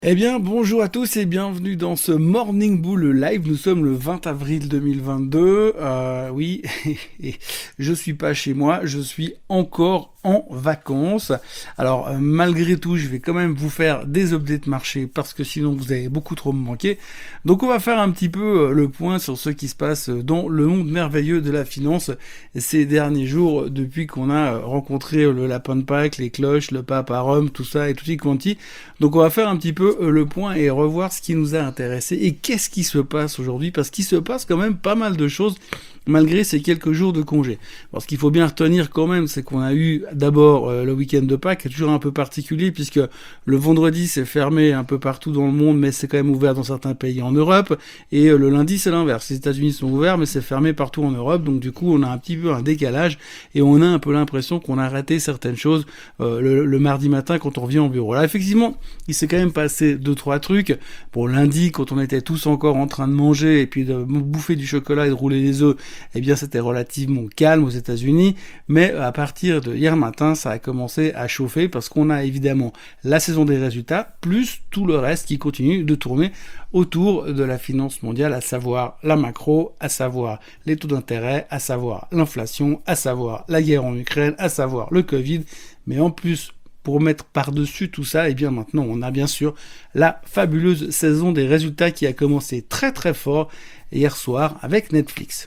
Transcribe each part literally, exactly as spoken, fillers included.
Eh bien, bonjour à tous et bienvenue dans ce Morning Bull Live. Nous sommes le vingt avril deux mille vingt-deux. Euh, oui, et je suis pas chez moi, je suis encore en vacances. Alors, euh, malgré tout, je vais quand même vous faire des updates marché parce que sinon vous allez beaucoup trop me manquer. Donc, on va faire un petit peu euh, le point sur ce qui se passe dans le monde merveilleux de la finance ces derniers jours depuis qu'on a rencontré le lapin de Pâques, les cloches, le pape à Rome, tout ça et tout y quanti. Donc, on va faire un petit peu le point et revoir ce qui nous a intéressé et qu'est-ce qui se passe aujourd'hui, parce qu'il se passe quand même pas mal de choses malgré ces quelques jours de congé. Alors, ce qu'il faut bien retenir quand même, c'est qu'on a eu d'abord euh, le week-end de Pâques, qui est toujours un peu particulier, puisque le vendredi c'est fermé un peu partout dans le monde, mais c'est quand même ouvert dans certains pays en Europe, et euh, le lundi c'est l'inverse. Les États-Unis sont ouverts, mais c'est fermé partout en Europe, donc du coup on a un petit peu un décalage, et on a un peu l'impression qu'on a raté certaines choses euh, le, le mardi matin quand on revient au bureau. Là, effectivement, il s'est quand même passé deux trois trucs. Pour lundi, quand on était tous encore en train de manger et puis de bouffer du chocolat et de rouler les œufs, eh bien c'était relativement calme aux États-Unis, mais à partir de hier matin, ça a commencé à chauffer parce qu'on a évidemment la saison des résultats plus tout le reste qui continue de tourner autour de la finance mondiale, à savoir la macro, à savoir les taux d'intérêt, à savoir l'inflation, à savoir la guerre en Ukraine, à savoir le Covid, mais en plus, pour mettre par-dessus tout ça, et eh bien maintenant on a bien sûr la fabuleuse saison des résultats qui a commencé très très fort hier soir avec Netflix.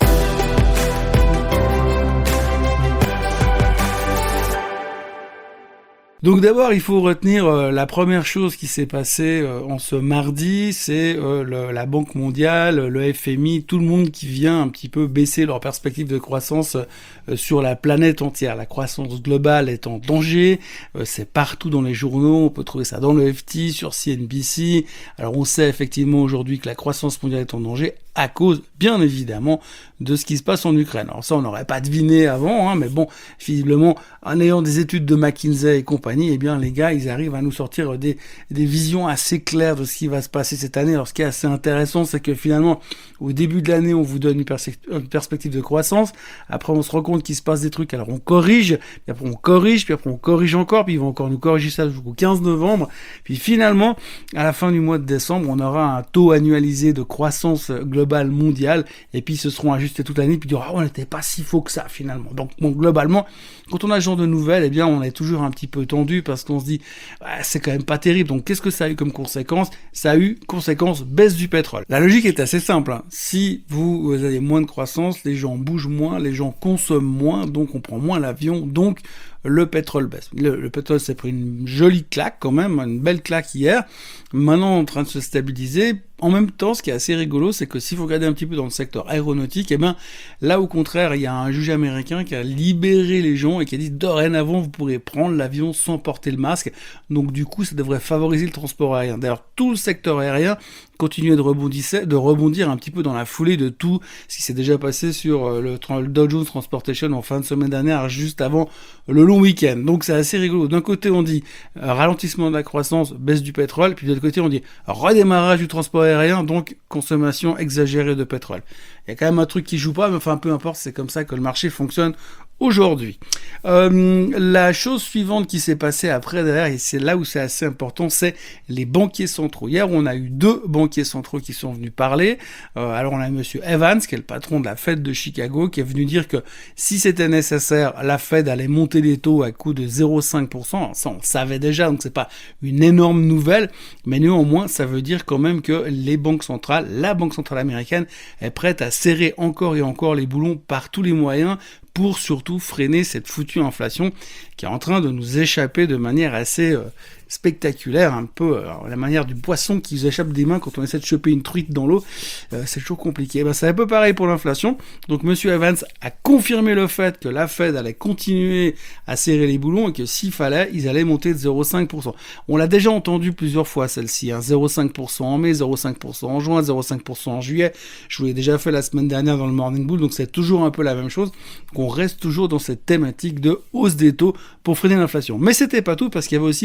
Donc d'abord, il faut retenir euh, la première chose qui s'est passée euh, en ce mardi, c'est euh, le, la Banque mondiale, le F M I, tout le monde qui vient un petit peu baisser leur perspective de croissance euh, sur la planète entière. La croissance globale est en danger, euh, c'est partout dans les journaux, on peut trouver ça dans le F T, sur C N B C. Alors on sait effectivement aujourd'hui que la croissance mondiale est en danger à cause, bien évidemment, de ce qui se passe en Ukraine. Alors ça, on n'aurait pas deviné avant, hein, mais bon, visiblement, en ayant des études de McKinsey et compagnie, eh bien, les gars, ils arrivent à nous sortir des, des visions assez claires de ce qui va se passer cette année. Alors, ce qui est assez intéressant, c'est que finalement, au début de l'année, on vous donne une, perse- une perspective de croissance. Après, on se rend compte qu'il se passe des trucs. Alors, on corrige, puis après, on corrige, puis après, on corrige encore, puis ils vont encore nous corriger ça jusqu'au quinze novembre. Puis finalement, à la fin du mois de décembre, on aura un taux annualisé de croissance globale mondiale, et puis ils se seront ajustés toute l'année, puis ils diront, ah, on n'était pas si faux que ça, finalement. Donc, bon, globalement, quand on a ce genre de nouvelles, eh bien, on est toujours un petit peu tendu, parce qu'on se dit, ah, c'est quand même pas terrible. Donc, qu'est-ce que ça a eu comme conséquence? Ça a eu conséquence baisse du pétrole. La logique est assez simple, hein. Si vous, vous avez moins de croissance, les gens bougent moins, les gens consomment moins, donc on prend moins l'avion, donc le pétrole baisse. Le, le pétrole s'est pris une jolie claque quand même, une belle claque hier. Maintenant, en train de se stabiliser. En même temps, ce qui est assez rigolo, c'est que si vous regardez un petit peu dans le secteur aéronautique, eh ben, là, au contraire, il y a un juge américain qui a libéré les gens et qui a dit, dorénavant, vous pourrez prendre l'avion sans porter le masque. Donc, du coup, ça devrait favoriser le transport aérien. D'ailleurs, tout le secteur aérien continuait de rebondir, de rebondir un petit peu dans la foulée de tout ce qui s'est déjà passé sur le, le Dow Jones Transportation en fin de semaine dernière, juste avant le long week-end. Donc, c'est assez rigolo. D'un côté, on dit euh, ralentissement de la croissance, baisse du pétrole, puis de l'autre côté, on dit redémarrage du transport aérien, donc consommation exagérée de pétrole. Il y a quand même un truc qui joue pas, mais enfin peu importe, c'est comme ça que le marché fonctionne aujourd'hui. Euh, la chose suivante qui s'est passée après derrière, et c'est là où c'est assez important, c'est les banquiers centraux. Hier, on a eu deux banquiers centraux qui sont venus parler. Euh, alors, on a monsieur Evans, qui est le patron de la Fed de Chicago, qui est venu dire que si c'était nécessaire, la Fed allait monter les taux à coût de zéro virgule cinq pour cent. Alors, ça, on le savait déjà, donc c'est pas une énorme nouvelle, mais néanmoins, ça veut dire quand même que les banques centrales, la Banque centrale américaine, est prête à serrer encore et encore les boulons par tous les moyens pour surtout freiner cette foutue inflation qui est en train de nous échapper de manière assez euh, spectaculaire, un peu euh, la manière du poisson qui nous échappe des mains quand on essaie de choper une truite dans l'eau, euh, c'est toujours compliqué. Ben, c'est un peu pareil pour l'inflation. Donc monsieur Evans a confirmé le fait que la Fed allait continuer à serrer les boulons et que s'il fallait, ils allaient monter de zéro virgule cinq pour cent. On l'a déjà entendu plusieurs fois celle-ci, hein, zéro virgule cinq pour cent en mai, zéro virgule cinq pour cent en juin, zéro virgule cinq pour cent en juillet. Je vous l'ai déjà fait la semaine dernière dans le Morning Bull, donc c'est toujours un peu la même chose. On reste toujours dans cette thématique de hausse des taux pour freiner l'inflation. Mais c'était pas tout, parce qu'il y avait aussi monsieur Bullard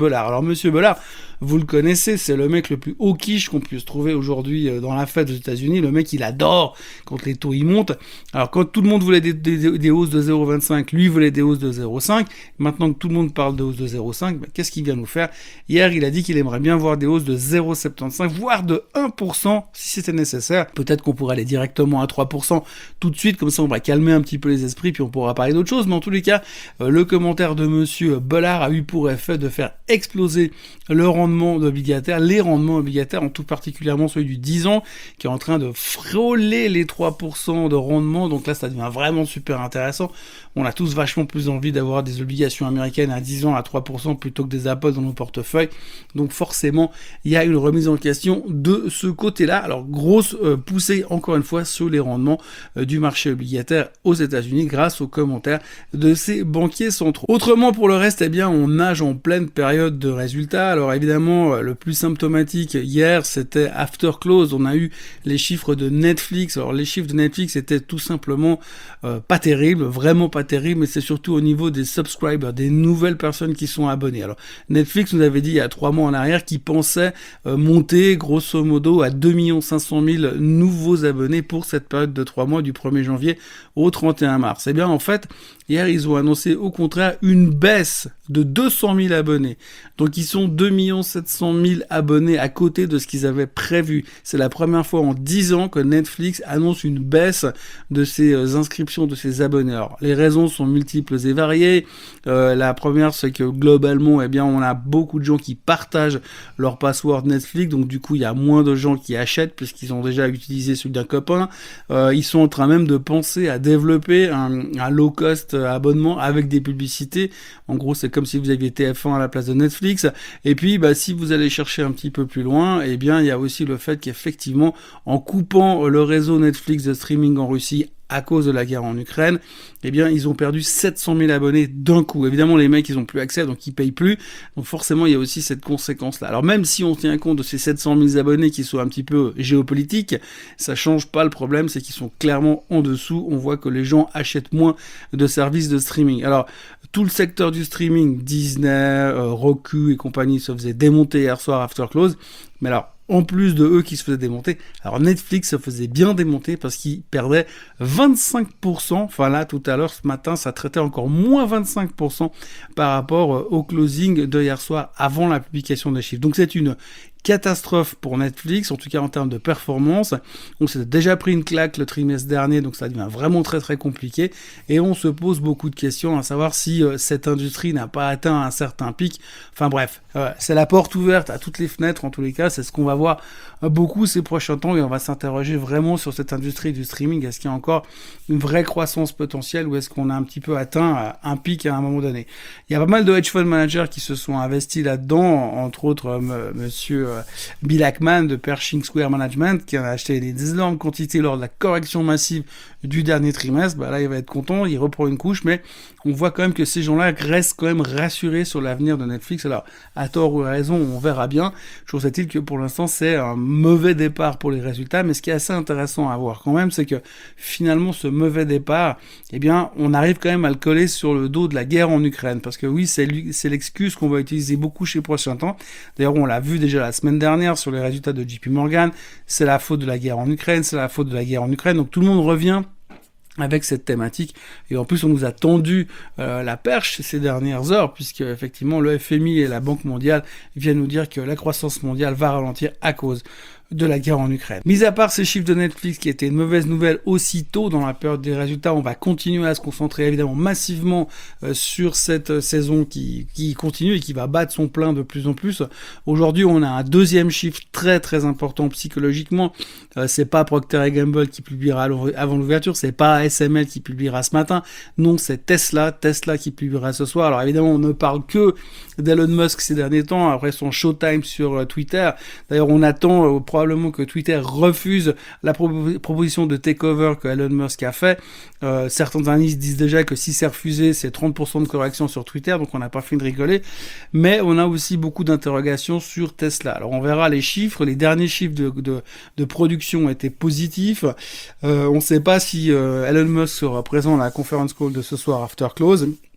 Bollard. Alors Monsieur Bollard, vous le connaissez, c'est le mec le plus hawkish qu'on puisse trouver aujourd'hui dans la Fed aux États-Unis. Le mec, il adore quand les taux y montent. Alors quand tout le monde voulait des, des, des hausses de zéro virgule vingt-cinq, lui voulait des hausses de zéro virgule cinq. Maintenant que tout le monde parle de hausses de zéro virgule cinq, ben, qu'est-ce qu'il vient nous faire? Hier, il a dit qu'il aimerait bien voir des hausses de zéro virgule soixante-quinze, voire de un pour cent si c'était nécessaire. Peut-être qu'on pourrait aller directement à trois pour cent tout de suite, comme ça on va calmer un petit peu les esprits, puis on pourra parler d'autre chose. Mais en tous les cas, euh, le commentaire de Monsieur Bollard a eu pour effet de faire exploser le rendement obligataire, les rendements obligataires, en tout particulièrement celui du dix ans, qui est en train de frôler les trois pour cent de rendement. Donc là, ça devient vraiment super intéressant. On a tous vachement plus envie d'avoir des obligations américaines à dix ans à trois pour cent plutôt que des Apple dans nos portefeuilles. Donc forcément, il y a une remise en question de ce côté-là. Alors, grosse euh, poussée, encore une fois, sur les rendements euh, du marché obligataire aux États-Unis grâce aux commentaires de ces banquiers centraux. Autrement, pour le reste, eh bien, on nage en pleine période de résultats. Alors évidemment, le plus symptomatique hier, c'était after close. On a eu les chiffres de Netflix. Alors les chiffres de Netflix étaient tout simplement euh, pas terribles, vraiment pas terribles, mais c'est surtout au niveau des subscribers, des nouvelles personnes qui sont abonnées. Alors Netflix nous avait dit il y a trois mois en arrière qu'ils pensaient euh, monter grosso modo à deux millions cinq cent mille nouveaux abonnés pour cette période de trois mois du premier janvier au trente et un mars. Eh bien en fait, hier ils ont annoncé au contraire une baisse de deux cent mille abonnés. Donc ils sont deux millions sept cent mille abonnés à côté de ce qu'ils avaient prévu. C'est la première fois en dix ans que Netflix annonce une baisse de ses inscriptions, de ses abonnés. Alors, les raisons sont multiples et variées. Euh, la première, c'est que globalement, eh bien, on a beaucoup de gens qui partagent leur password Netflix. Donc du coup, il y a moins de gens qui achètent puisqu'ils ont déjà utilisé celui d'un copain. Euh, ils sont en train même de penser à développer un, un low-cost abonnement avec des publicités. En gros, c'est comme si vous aviez T F un à la place de Netflix. Et puis, bah, si vous allez chercher un petit peu plus loin, eh bien, il y a aussi le fait qu'effectivement, en coupant le réseau Netflix de streaming en Russie à cause de la guerre en Ukraine, eh bien, ils ont perdu sept cent mille abonnés d'un coup. Évidemment, les mecs, ils ont plus accès, donc ils payent plus. Donc forcément, il y a aussi cette conséquence-là. Alors même si on tient compte de ces sept cent mille abonnés qui sont un petit peu géopolitiques, ça change pas le problème, c'est qu'ils sont clairement en dessous. On voit que les gens achètent moins de services de streaming. Alors, tout le secteur du streaming, Disney, euh, Roku et compagnie, se faisait démonter hier soir after close. Mais alors, en plus de eux qui se faisaient démonter, alors Netflix se faisait bien démonter parce qu'ils perdaient vingt-cinq pour cent. Enfin là, tout à l'heure, ce matin, ça traitait encore moins vingt-cinq pour cent par rapport au closing de hier soir avant la publication des chiffres. Donc c'est une catastrophe pour Netflix, en tout cas en termes de performance. On s'est déjà pris une claque le trimestre dernier, donc ça devient vraiment très très compliqué. Et on se pose beaucoup de questions à savoir si euh, cette industrie n'a pas atteint un certain pic. Enfin bref, euh, c'est la porte ouverte à toutes les fenêtres en tous les cas. C'est ce qu'on va voir euh, beaucoup ces prochains temps et on va s'interroger vraiment sur cette industrie du streaming. Est-ce qu'il y a encore une vraie croissance potentielle ou est-ce qu'on a un petit peu atteint euh, un pic à un moment donné? Il y a pas mal de hedge fund managers qui se sont investis là-dedans, entre autres euh, monsieur euh, Bill Ackman de Pershing Square Management qui en a acheté des énormes quantités lors de la correction massive du dernier trimestre. Bah là, il va être content, il reprend une couche, mais on voit quand même que ces gens-là restent quand même rassurés sur l'avenir de Netflix. Alors, à tort ou à raison, on verra bien. Toujours est-il que pour l'instant, c'est un mauvais départ pour les résultats, mais ce qui est assez intéressant à voir quand même, c'est que finalement, ce mauvais départ, eh bien, on arrive quand même à le coller sur le dos de la guerre en Ukraine, parce que oui, c'est, c'est l'excuse qu'on va utiliser beaucoup chez prochain temps. D'ailleurs, on l'a vu déjà la semaine dernière sur les résultats de J P Morgan, c'est la faute de la guerre en Ukraine, c'est la faute de la guerre en Ukraine, donc tout le monde revient avec cette thématique, et en plus on nous a tendu euh, la perche ces dernières heures, puisque effectivement le F M I et la Banque mondiale viennent nous dire que la croissance mondiale va ralentir à cause de la guerre en Ukraine. Mis à part ces chiffres de Netflix qui étaient une mauvaise nouvelle aussitôt dans la période des résultats, on va continuer à se concentrer évidemment massivement euh, sur cette euh, saison qui, qui continue et qui va battre son plein de plus en plus. Aujourd'hui, on a un deuxième chiffre très très important psychologiquement. Euh, c'est pas Procter et Gamble qui publiera avant l'ouverture, c'est pas A S M L qui publiera ce matin. Non, c'est Tesla, Tesla qui publiera ce soir. Alors évidemment, on ne parle que d'Elon Musk ces derniers temps après son showtime sur euh, Twitter. D'ailleurs, on attend euh, probablement que Twitter refuse la pro- proposition de takeover que Elon Musk a fait. Euh, certains analystes disent déjà que si c'est refusé, c'est trente pour cent de correction sur Twitter, donc on n'a pas fini de rigoler. Mais on a aussi beaucoup d'interrogations sur Tesla. Alors on verra les chiffres. Les derniers chiffres de, de, de production étaient positifs. Euh, on ne sait pas si euh, Elon Musk sera présent à la conference call de ce soir after close.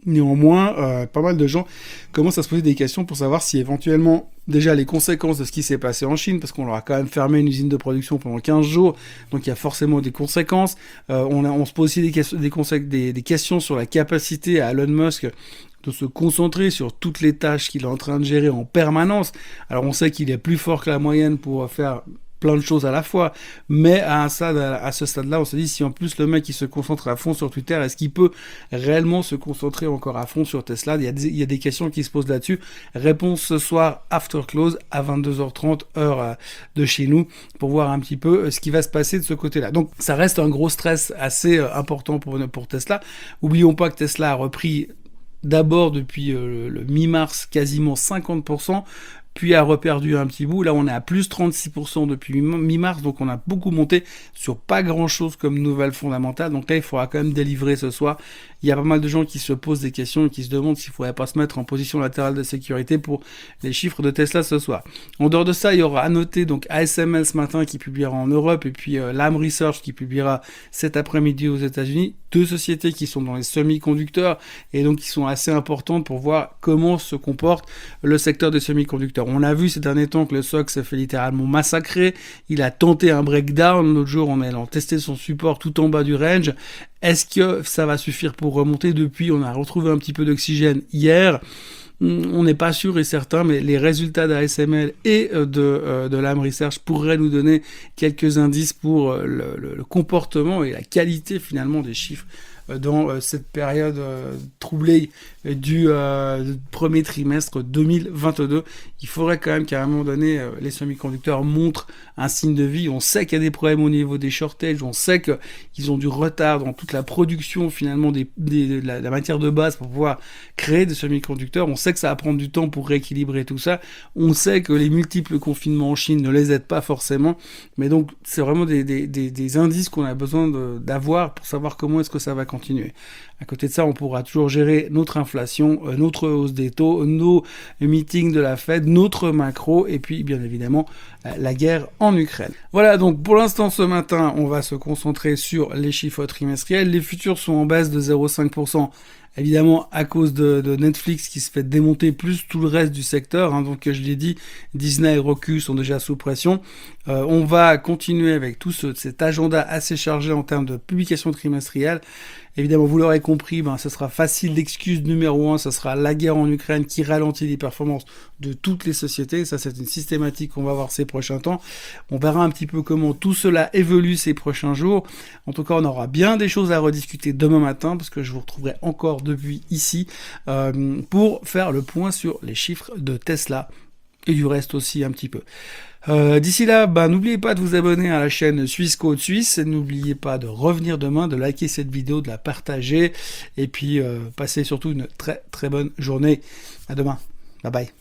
Néanmoins, euh, pas mal de gens commencent à se poser des questions pour savoir si éventuellement, déjà les conséquences de ce qui s'est passé en Chine, parce qu'on leur a quand même fermé une usine de production pendant quinze jours, donc il y a forcément des conséquences. Euh, on, a, on se pose aussi des, des, consé- des, des questions sur la capacité à Elon Musk de se concentrer sur toutes les tâches qu'il est en train de gérer en permanence. Alors on sait qu'il est plus fort que la moyenne pour faire plein de choses à la fois, mais à, un stade, à ce stade-là, on se dit si en plus le mec il se concentre à fond sur Twitter, est-ce qu'il peut réellement se concentrer encore à fond sur Tesla? Il y a des, il y a des questions qui se posent là-dessus. Réponse ce soir, after close, à vingt-deux heures trente, heure de chez nous, pour voir un petit peu ce qui va se passer de ce côté-là. Donc ça reste un gros stress assez important pour, pour Tesla. Oublions pas que Tesla a repris d'abord depuis euh, le mi-mars quasiment cinquante pour cent, puis a reperdu un petit bout. Là, on est à plus trente-six pour cent depuis mi-mars, donc on a beaucoup monté sur pas grand-chose comme nouvelle fondamentale. Donc là, il faudra quand même délivrer ce soir. Il y a pas mal de gens qui se posent des questions et qui se demandent s'il ne faudrait pas se mettre en position latérale de sécurité pour les chiffres de Tesla ce soir. En dehors de ça, il y aura à noter donc A S M L ce matin qui publiera en Europe et puis euh, Lam Research qui publiera cet après-midi aux États-Unis. Deux sociétés qui sont dans les semi-conducteurs et donc qui sont assez importantes pour voir comment se comporte le secteur des semi-conducteurs. On a vu ces derniers temps que le S O X s'est fait littéralement massacrer. Il a tenté un breakdown. L'autre jour, on a testé son support tout en bas du range. Est-ce que ça va suffire pour remonter? Depuis, on a retrouvé un petit peu d'oxygène hier. On n'est pas sûr et certain, mais les résultats d'A S M L et de, euh, de Lam Research pourraient nous donner quelques indices pour euh, le, le, le comportement et la qualité finalement des chiffres euh, dans euh, cette période euh, troublée du euh, premier trimestre deux mille vingt-deux. Il faudrait quand même qu'à un moment donné, euh, les semi-conducteurs montrent un signe de vie. On sait qu'il y a des problèmes au niveau des shortages, on sait qu'ils ont du retard dans toute la production finalement des, des, de la, la matière de base pour pouvoir créer des semi-conducteurs. On sait que ça va prendre du temps pour rééquilibrer tout ça. On sait que les multiples confinements en Chine ne les aident pas forcément. Mais donc, c'est vraiment des, des, des, des indices qu'on a besoin de, d'avoir pour savoir comment est-ce que ça va continuer. À côté de ça, on pourra toujours gérer notre inflation, euh, notre hausse des taux, nos meetings de la Fed, notre macro, et puis bien évidemment euh, la guerre en Ukraine. Voilà, donc pour l'instant ce matin, on va se concentrer sur les chiffres trimestriels. Les futurs sont en baisse de zéro virgule cinq pour cent. Évidemment, à cause de, de Netflix qui se fait démonter plus tout le reste du secteur. Hein, donc, je l'ai dit, Disney et Roku sont déjà sous pression. Euh, on va continuer avec tout ce, cet agenda assez chargé en termes de publication trimestrielle. Évidemment, vous l'aurez compris, ben, ce sera facile. L'excuse numéro un, ce sera la guerre en Ukraine qui ralentit les performances de toutes les sociétés. Ça, c'est une systématique qu'on va voir ces prochains temps. On verra un petit peu comment tout cela évolue ces prochains jours. En tout cas, on aura bien des choses à rediscuter demain matin parce que je vous retrouverai encore depuis ici euh, pour faire le point sur les chiffres de Tesla et du reste aussi un petit peu. Euh, d'ici là, bah, n'oubliez pas de vous abonner à la chaîne Suisse Côte Suisse. N'oubliez pas de revenir demain, de liker cette vidéo, de la partager et puis euh, passez surtout une très très bonne journée. À demain. Bye bye.